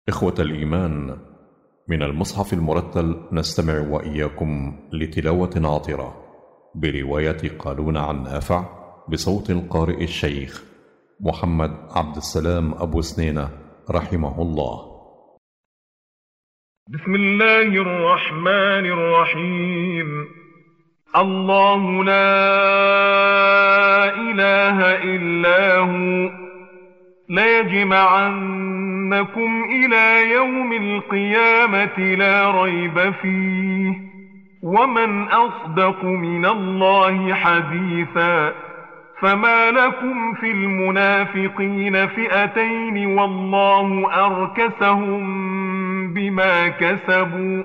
إخوة الإيمان، من المصحف المرتل نستمع وإياكم لتلاوة عطرة برواية قالون عن نافع بصوت القارئ الشيخ محمد عبد السلام أبو سنينة رحمه الله. بسم الله الرحمن الرحيم. الله لا إله إلا هو ليجمعنكم إلى يوم القيامة لا ريب فيه ومن أصدق من الله حديثا. فما لكم في المنافقين فئتين والله أركسهم بما كسبوا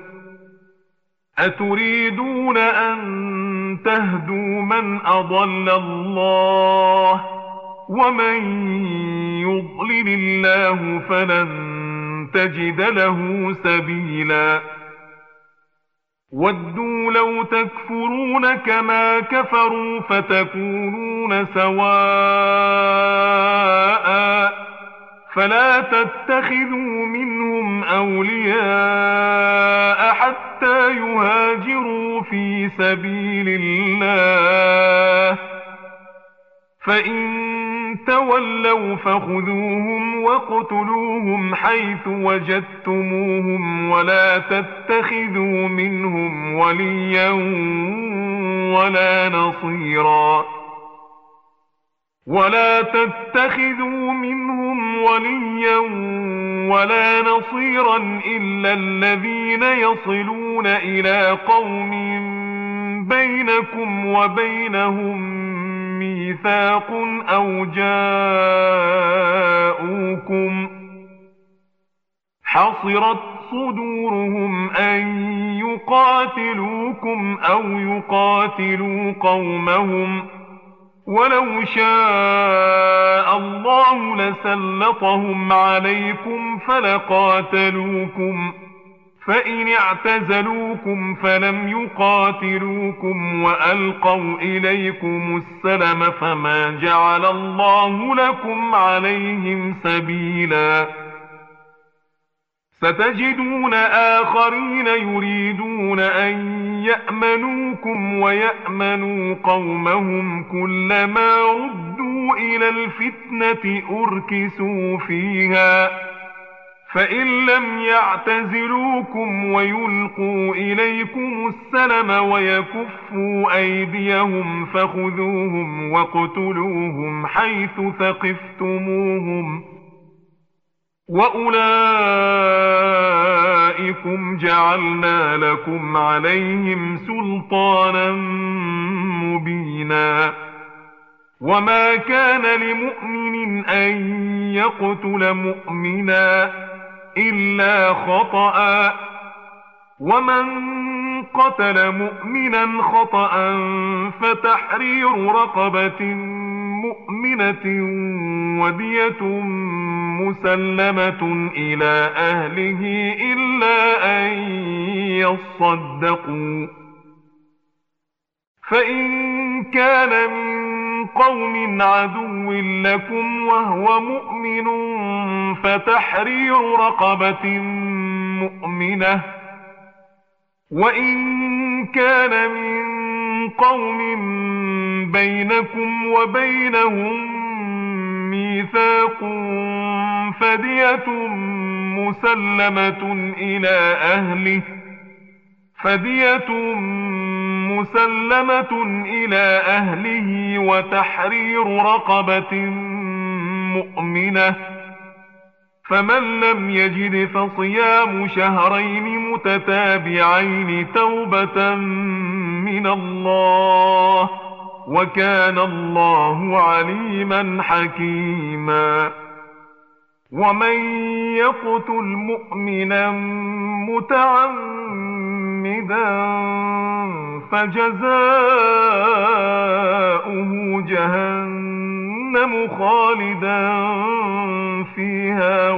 أتريدون أن تهدوا من أضل الله ومن يضلل الله فلن تجد له سبيلا. ودوا لو تكفرون كما كفروا فتكونون سواء فلا تتخذوا منهم أولياء حتى يهاجروا في سبيل الله فإن تولوا فخذوهم واقتلوهم حيث وجدتموهم ولا تتخذوا منهم وليا ولا نصيرا إلا الذين يصلون إلى قوم بينكم وبينهم ميثاق أو جاءوكم حصرت صدورهم أن يقاتلوكم أو يقاتلوا قومهم ولو شاء الله لسلطهم عليكم فلقاتلوكم فإن اعتزلوكم فلم يقاتلوكم وألقوا إليكم السلم فما جعل الله لكم عليهم سبيلا. ستجدون آخرين يريدون أن يأمنوكم ويأمنوا قومهم كلما ردوا إلى الفتنة أركسوا فيها فإن لم يعتزلوكم ويلقوا إليكم السلم ويكفوا أيديهم فخذوهم واقتلوهم حيث ثقفتموهم وأولئكم جعلنا لكم عليهم سلطانا مبينا. وما كان لمؤمن أن يقتل مؤمنا إلا خطأ ومن قتل مؤمنا خطأ فتحرير رقبة مؤمنة ودية مسلمة إلى أهله إلا أن يصدقوا فإن كان من قوم عدو لكم وهو مؤمن فتحرير رقبة مؤمنة وإن كان من قوم بينكم وبينهم ميثاق فدية مسلمة إلى أهله وتحرير رقبة مؤمنة فمن لم يجد فصيام شهرين متتابعين توبة من الله وكان الله عليما حكيما. ومن يقتل مؤمنا متعمدا فجزاؤه جهنم خالدا فيها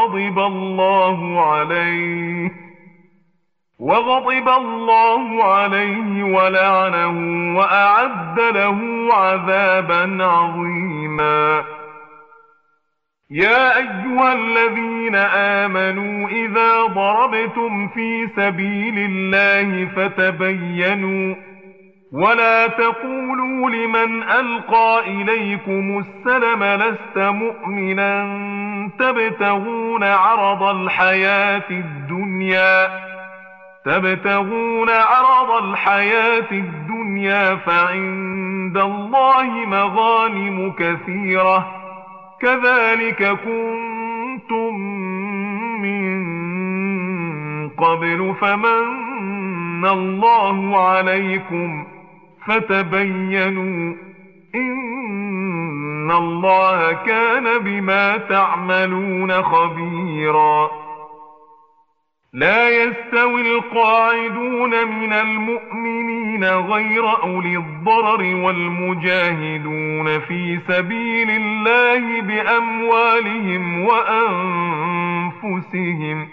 وغضب الله عليه ولعنه وأعد له عذابا عظيما. يا أيها الذين آمنوا إذا ضربتم في سبيل الله فتبينوا ولا تقولوا لمن ألقى إليكم السلم لست مؤمنا تبتغون عرض الحياة الدنيا فعند الله مغانم كثيرة كذلك كنتم من قبل فمن الله عليكم فتبينوا إن الله كان بما تعملون خبيرا لا يستوي القاعدون من المؤمنين غير أولي الضرر والمجاهدون في سبيل الله بأموالهم وأنفسهم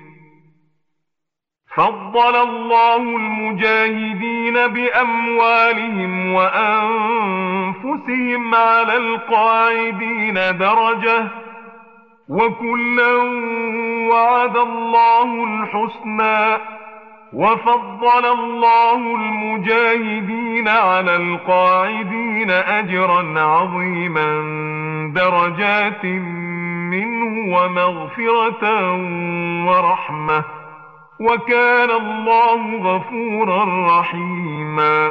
فضل الله المجاهدين بأموالهم وأنفسهم على القاعدين درجة وكلا وعد الله الحسنى وفضل الله المجاهدين على القاعدين أجرا عظيما درجات منه ومغفرة ورحمة وكان الله غفورا رحيما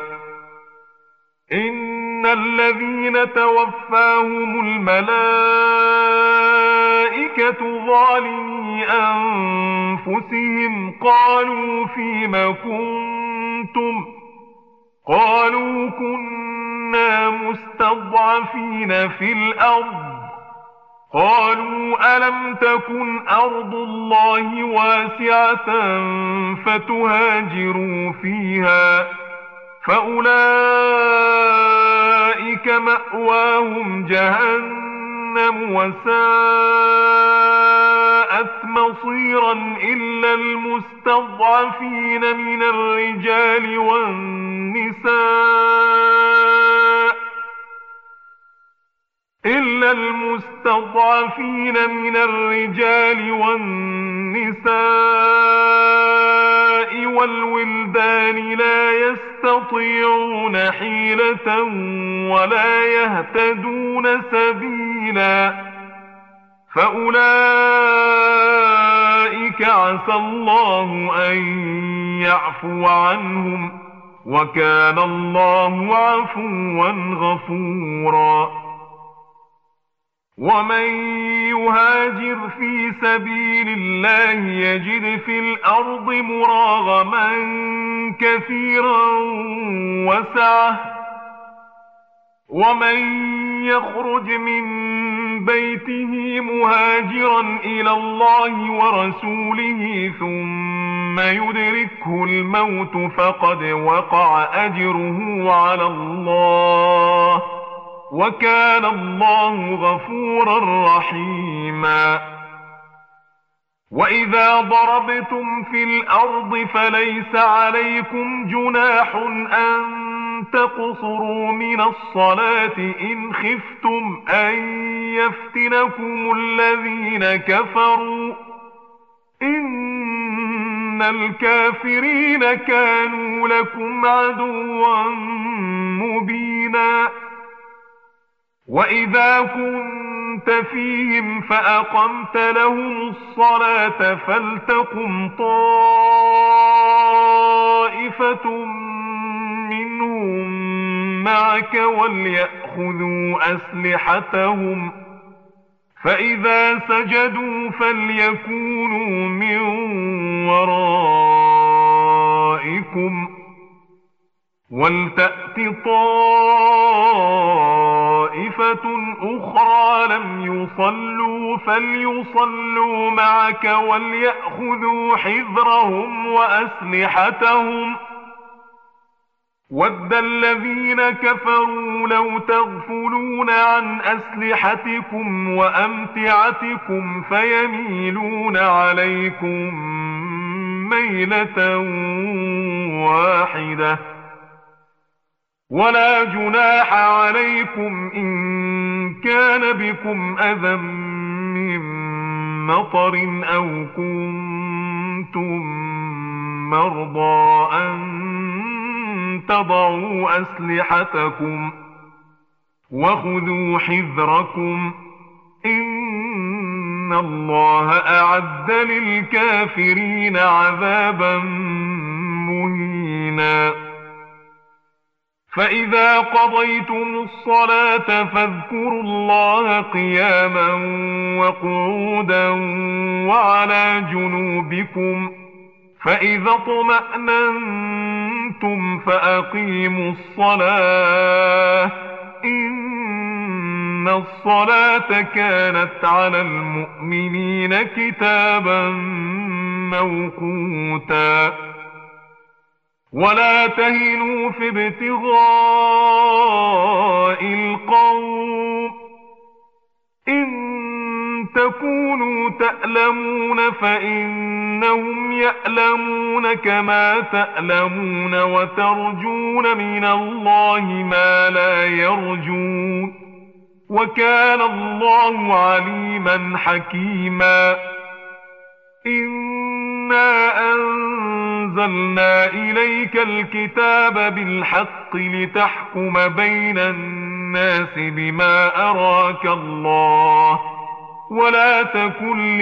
إن الذين توفاهم الملائكة ظالمي أنفسهم قالوا فيم كنتم قالوا كنا مستضعفين في الأرض قالوا ألم تكن أرض الله واسعة فتهاجروا فيها فأولئك مأواهم جهنم وساءت مصيرا إلا المستضعفين من الرجال والنساء والولدان لا يستطيعون حيلة ولا يهتدون سبيلا فأولئك عسى الله أن يعفو عنهم وكان الله عفوا غفورا ومن يهاجر في سبيل الله يجد في الأرض مراغما كثيرا وسعة ومن يخرج من بيته مهاجرا إلى الله ورسوله ثم يدركه الموت فقد وقع أجره على الله وكان الله غفورا رحيما وإذا ضربتم في الأرض فليس عليكم جناح أن تقصروا من الصلاة إن خفتم أن يفتنكم الذين كفروا إن الكافرين كانوا لكم عدوا مبينا وإذا كنت فيهم فأقمت لهم الصلاة فلتقم طائفة منهم معك وليأخذوا أسلحتهم فإذا سجدوا فليكونوا من ورائكم ولتأت طائفة أخرى لم يصلوا فليصلوا معك وليأخذوا حذرهم وأسلحتهم ود الذين كفروا لو تغفلون عن أسلحتكم وأمتعتكم فيميلون عليكم ميلة واحدة ولا جناح عليكم إن كان بكم أذى من من مطر أو كنتم مرضى أن تضعوا أسلحتكم وخذوا حذركم إن الله أعد للكافرين عذابا مهينا فإذا قضيتم الصلاة فاذكروا الله قياما وقعودا وعلى جنوبكم فإذا اطمأننتم فأقيموا الصلاة إن الصلاة كانت على المؤمنين كتابا موقوتا ولا تهنوا في ابتغاء القوم إن تكونوا تألمون فإنهم يألمون كما تألمون وترجون من الله ما لا يرجون وكان الله عليما حكيما إنا أنزلنا إليك الكتاب بالحق لتحكم بين الناس بما أراك الله ولا تكن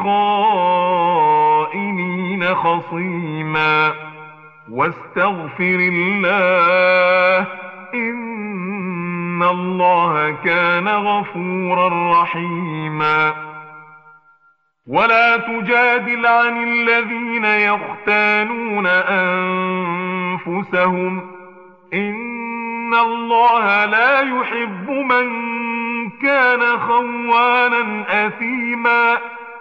للخائنين خصيما واستغفر الله إن الله كان غفورا رحيما ولا تجادل عن الذين يختانون أنفسهم إن الله لا يحب من كان خوانا أثيما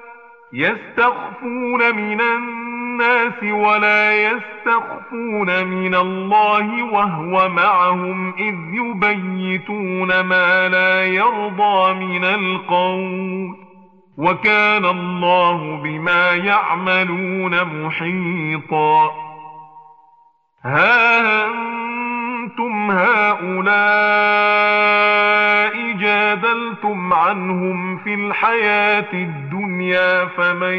يستخفون من الناس ولا يستخفون من الله وهو معهم إذ يبيتون ما لا يرضى من القول وكان الله بما يعملون محيطا ها أنتم هؤلاء جادلتم عنهم في الحياة الدنيا فمن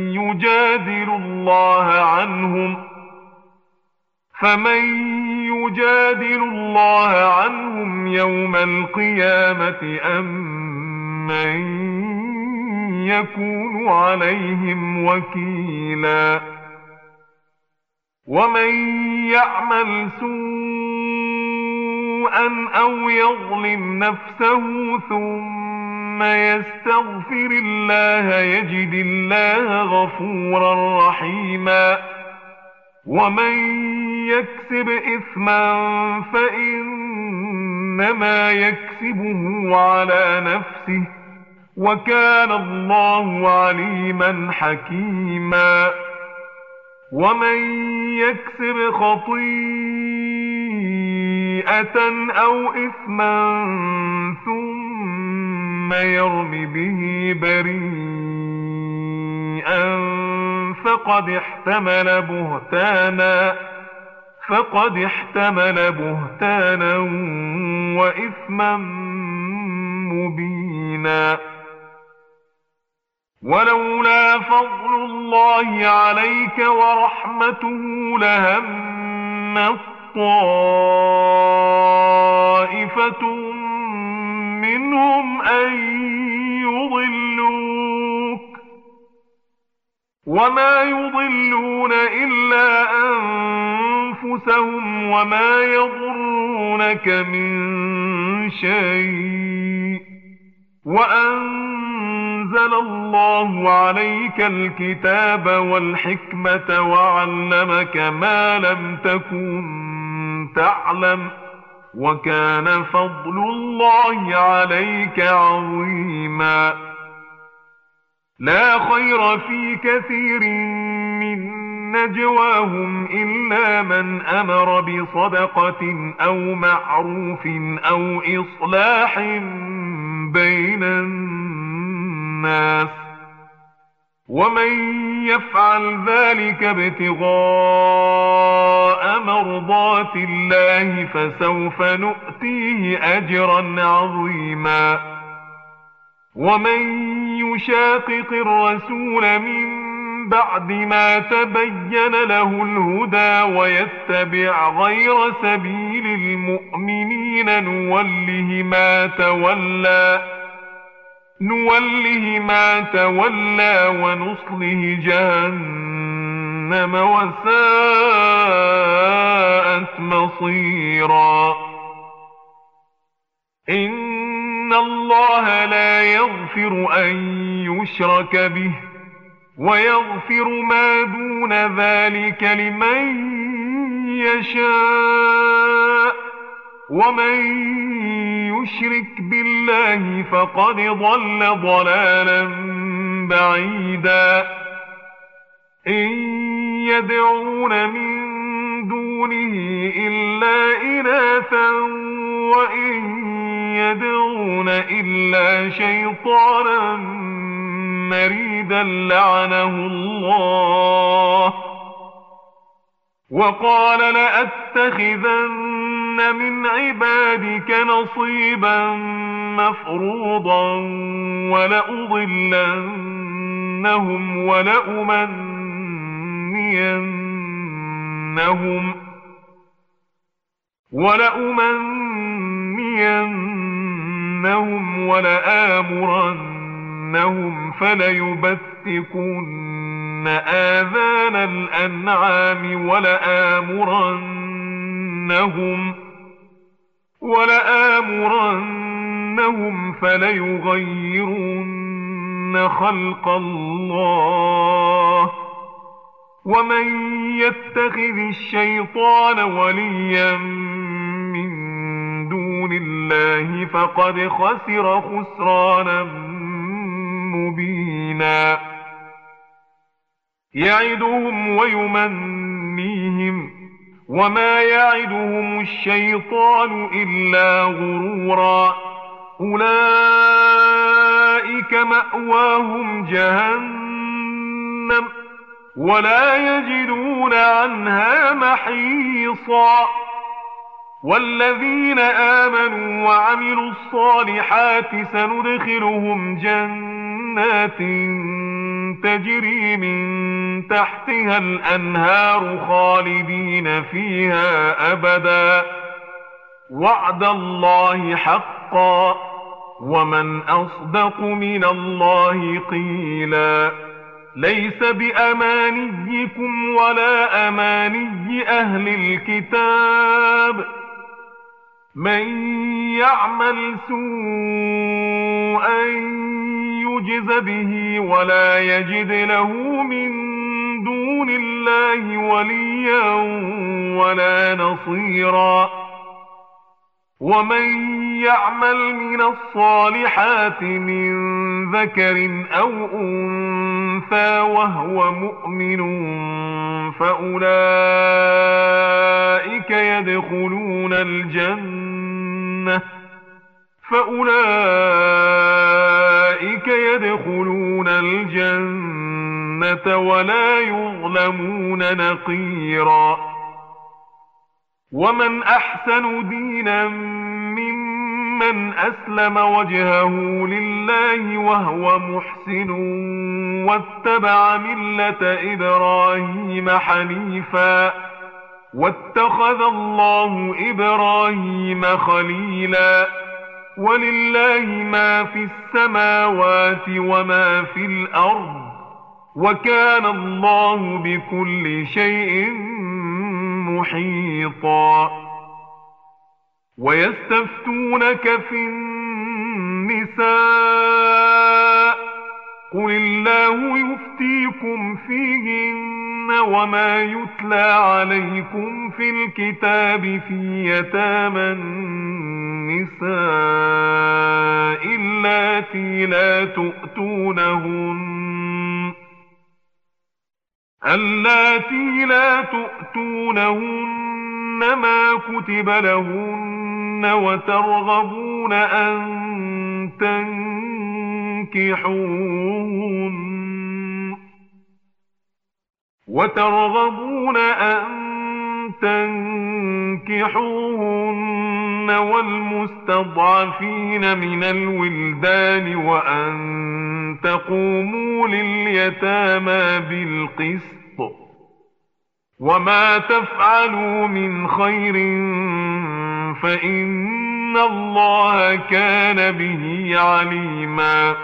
يجادل الله عنهم يوم القيامة أم من يكون عليهم وكيلا ومن يعمل سوءا أو يظلم نفسه ثم يستغفر الله يجد الله غفورا رحيما ومن يكسب إثما فإنما يكسبه على نفسه وكان الله عليما حكيما ومن يكسب خطيئة أو إثما ثم يرم به بريئا فقد احتمل بهتانا وإثما مبينا ولولا فضل الله عليك ورحمته لهم طائفة منهم أن يضلوك وما يضلون إلا أنفسهم وما يضرونك من شيء وأنزل الله عليك الكتاب والحكمة وعلمك ما لم تكن تعلم وكان فضل الله عليك عظيما لا خير في كثير من نجواهم إلا من أمر بصدقة أو معروف أو إصلاح بين الناس ومن يفعل ذلك ابتغاء مرضات الله فسوف نؤتيه أجرا عظيما ومن يشاقق الرسول من بعد ما تبين له الهدى ويتبع غير سبيل المؤمنين نوله ما تولى ونصله جهنم وساءت مصيرا. إن الله لا يغفر أن يشرك به ويغفر ما دون ذلك لمن يشاء، ومن يشرك بالله فقد ضل ضلالا بعيدا. إن يدعون من دونه إلا إناثا وإن يدعون إلا شيطانا مريدا لعنه الله. وقال لأتخذن من عبادك نصيبا مفروضا ولأضلنهم ولأمنينهم ولآمرنهم فليبتكن آذان الأنعام ولآمرنهم فليغيرن خلق الله. ومن يتخذ الشيطان وليا من دون الله فقد خسر خسرانا مبينا. يعدهم ويمنيهم وما يعدهم الشيطان إلا غرورا. أولئك مأواهم جهنم ولا يجدون عنها محيصا. والذين آمنوا وعملوا الصالحات سندخلهم جنات تجري من تحتها الأنهار خالدين فيها أبدا، وعد الله حقا، ومن أصدق من الله قيلا. ليس بأمانيكم ولا أماني أهل الكتاب، من يعمل سوءا يجز به ولا يجد له من دون الله وليا ولا نصيرا. ومن يعمل من الصالحات من ذكر أو أنثى وهو مؤمن فأولئك يدخلون الجنة ولا يظلمون نقيرا. ومن أحسن دينا ممن أسلم وجهه لله وهو محسن واتبع ملة إبراهيم حنيفا واتخذ الله إبراهيم خليلا. ولله ما في السماوات وما في الأرض وكان الله بكل شيء محيطا. ويستفتونك في النساء قل الله يفتيكم فيهن وما يتلى عليكم في الكتاب في يتامى النساء اللاتي لا تؤتونهن ما كتب لهن وترغبون أن تنكحوهن والمستضعفين من الولدان وأن تقوموا لليتامى بالقسط وما تفعلوا من خير فإن الله كان به عليما.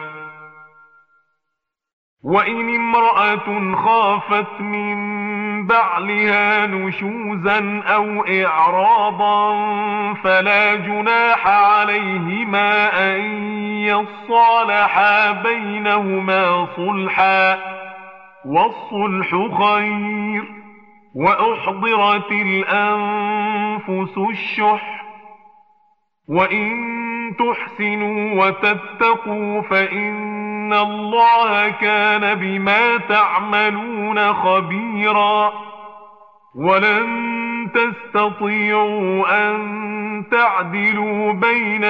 وإن امرأة خافت من بعلها نشوزا أو إعراضا فلا جناح عليهما أن يصالحا بينهما صلحا والصلح خير. وأحضرت الأنفس الشح وإن تحسنوا وتتقوا فإن الله كان بما تعملون خبيرا. ولن تستطيعوا أن تعدلوا بين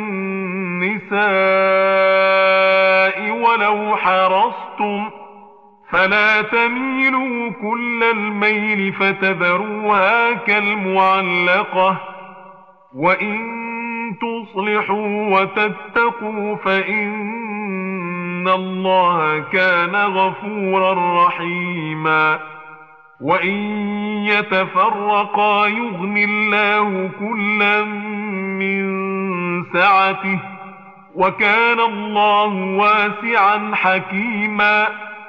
النساء ولو حرصتم فلا تميلوا كل الميل فتذروها كالمعلقة. وإن تصلحوا وتتقوا فإن الله كان غفورا رحيما. وإن يتفرقا يغن الله كلا من سعته وكان الله واسعا حكيما.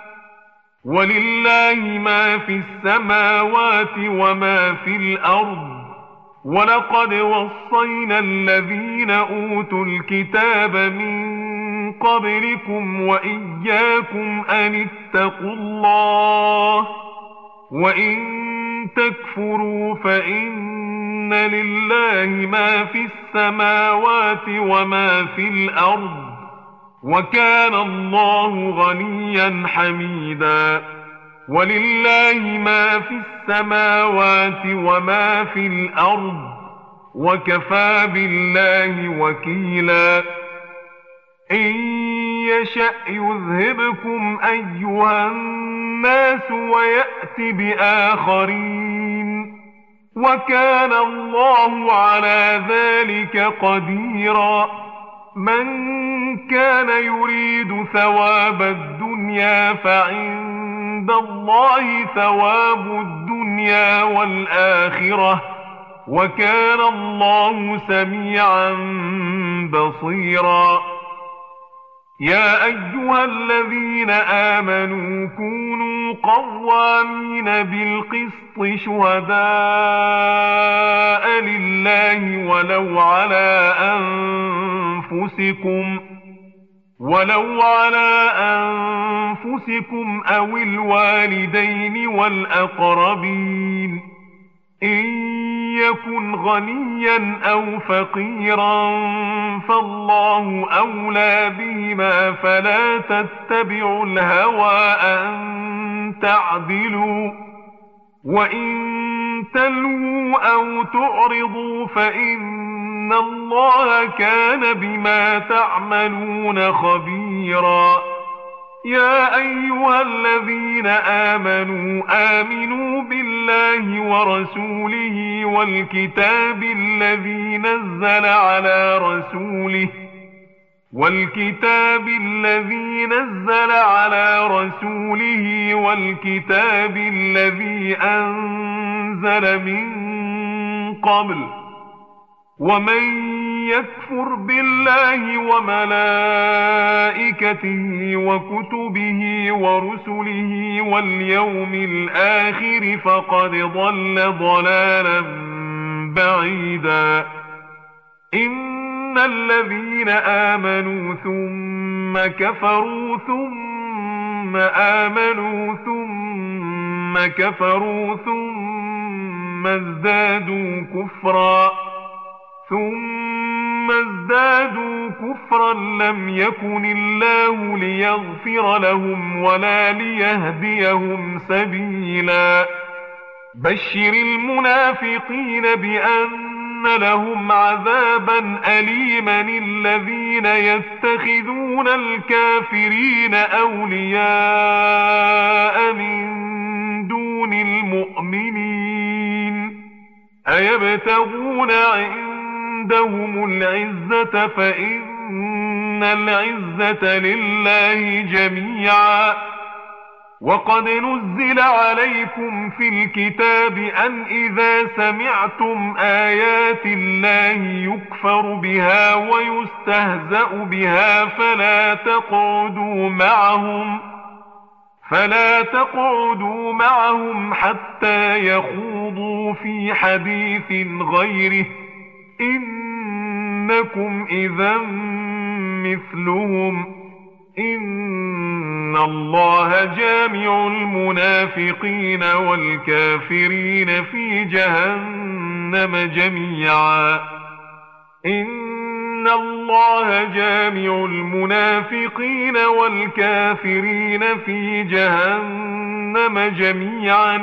ولله ما في السماوات وما في الأرض ولقد وصينا الذين أوتوا الكتاب من قبلكم وإياكم أن اتقوا الله وإن تكفروا فإن لله ما في السماوات وما في الأرض وكان الله غنيا حميدا. ولله ما في السماوات وما في الأرض وكفى بالله وكيلا. إن يشأ يذهبكم أيها الناس ويأت بآخرين وكان الله على ذلك قديرا. من كان يريد ثواب الدنيا فعند الله ثواب الدنيا والآخرة وكان الله سميعا بصيرا. يا أيها الذين آمنوا كونوا قوامين بالقسط شهداء لله ولو على أنفسكم أو الوالدين والأقربين إن يكن غنيا أو فقيرا فالله أولى بهما فلا تتبعوا الهوى أن تعدلوا وإن تلووا أو تعرضوا فإن الله كان بما تعملون خبيرا. يا أيها الذين آمنوا آمنوا بالله ورسوله والكتاب الذي نزل على رسوله والكتاب الذي أنزل من قبل ومن يكفر بالله وملائكته وكتبه ورسله واليوم الآخر فقد ضل ضلالا بعيدا. إن الذين آمنوا ثم كفروا ثم آمنوا ثم كفروا ثم ازدادوا كفرا لم يكن الله ليغفر لهم ولا ليهديهم سبيلا. بشر المنافقين بأن لهم عذابا أليما الذين يتخذون الكافرين أولياء من دون المؤمنين أيبتغون عندهم العزة فإن إن العزة لله جميعا. وقد نزل عليكم في الكتاب أن إذا سمعتم آيات الله يكفر بها ويستهزأ بها فلا تقعدوا معهم حتى يخوضوا في حديث غيره إنكم إذا مثلهم إن الله جامع المنافقين والكافرين في جهنم جميعا. إن الله جامع المنافقين والكافرين في جهنم جميعا.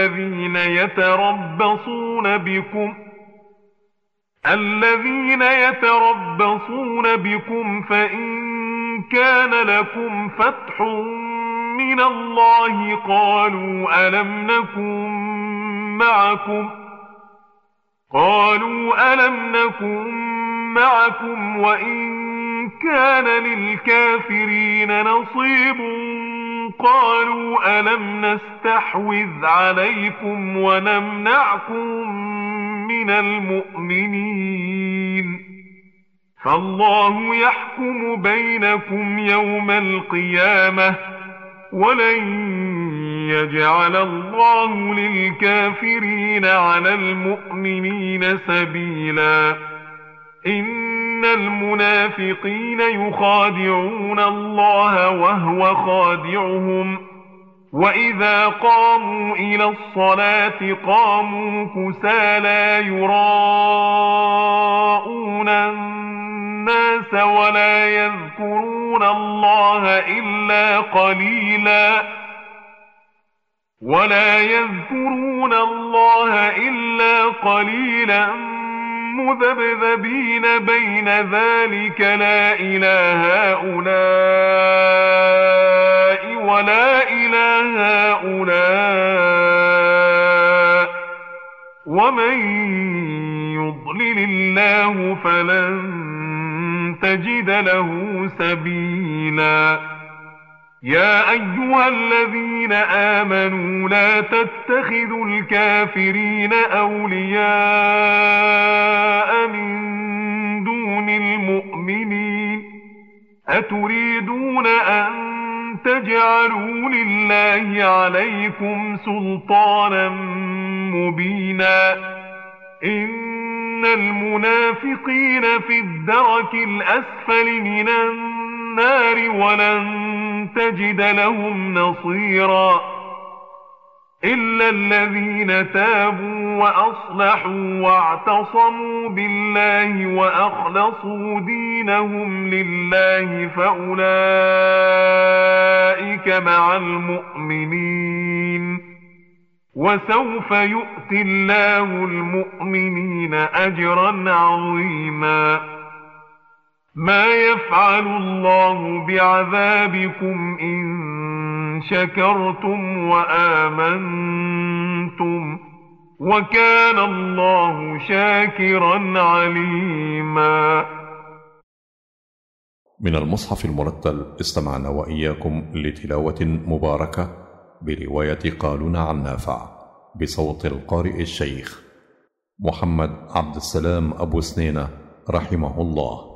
الذين يتربصون بكم فإن كان لكم فتح من الله قالوا ألم نكن معكم وإن كان للكافرين نصيب قالوا ألم نستحوذ عليكم ونمنعكم من المؤمنين فالله يحكم بينكم يوم القيامة ولن يجعل الله للكافرين على المؤمنين سبيلا. إن المنافقين يخادعون الله وهو خادعهم وإذا قاموا إلى الصلاة قاموا كسالى يراءون الناس ولا يذكرون الله إلا قليلا مذبذبين بين ذلك لا إلى هؤلاء ولا إلى هؤلاء ومن يضلل الله فلن تجد له سبيلا. يا أيها الذين آمنوا لا تتخذوا الكافرين أولياء من دون المؤمنين أتريدون أن تجعلوا لله عليكم سلطانا مبينا. إن المنافقين في الدرك الأسفل من النار ولن تجد لهم نصيرا إلا الذين تابوا وأصلحوا واعتصموا بالله وأخلصوا دينهم لله فأولئك مع المؤمنين وسوف يؤتي الله المؤمنين أجرا عظيما. ما يفعل الله بعذابكم إن شكرتم وآمنتم وكان الله شاكرا عليما. من المصحف المرتل استمعنا وإياكم لتلاوة مباركة برواية قالون عن نافع بصوت القارئ الشيخ محمد عبد السلام أبو سنينة رحمه الله.